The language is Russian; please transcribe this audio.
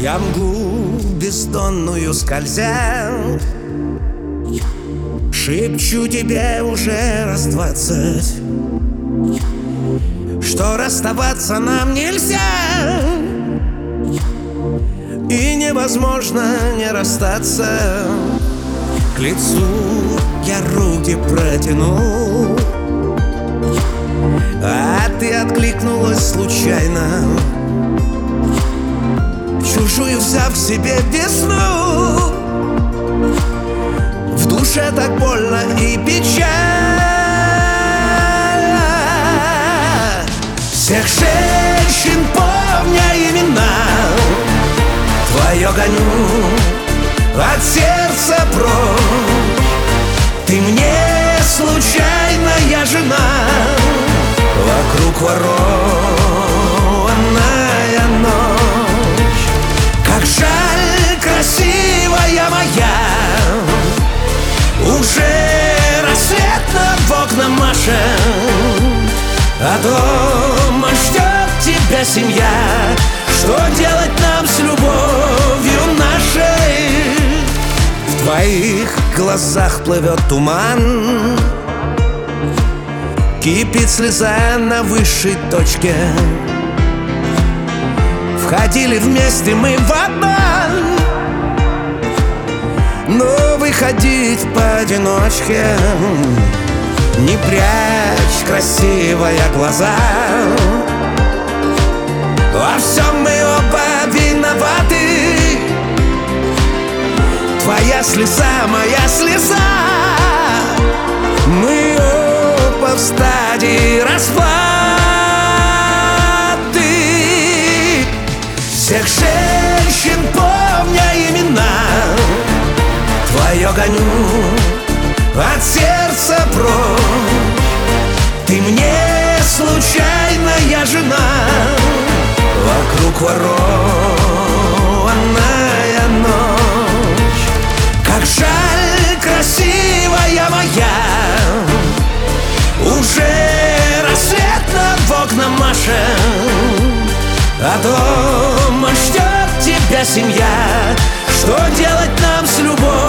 Я мглу бездонную скользя, шепчу тебе уже раз 20, что расставаться нам нельзя, и невозможно не расстаться. К лицу я руки протянул, а ты откликнулась случайно, чужую взяв к себе весну. В душе так больно и печально. Всех женщин, помня имена, твое гоню от сердца прочь. Ты мне случайная жена, вокруг ворованная ночь. Как жаль, красивая моя, уже рассвет над окном машет, а дома ждет тебя семья. Что делать нам с любовью нашей? В твоих глазах плывет туман, кипит слеза на высшей точке. Входили вместе мы в обман, но выходить поодиночке. Не прячь, красивая, глаза, во всем мы оба виноваты. Твоя слеза, моя слеза, мы оба в стадии расплаты. Всех женщин, помня имена, твое гоню от сердца прочь. Ты мне случайная жена, вокруг ворованная ночь. Как жаль, красивая моя, уже рассвет над окном машет, а дома ждет тебя семья. Что делать нам с любовью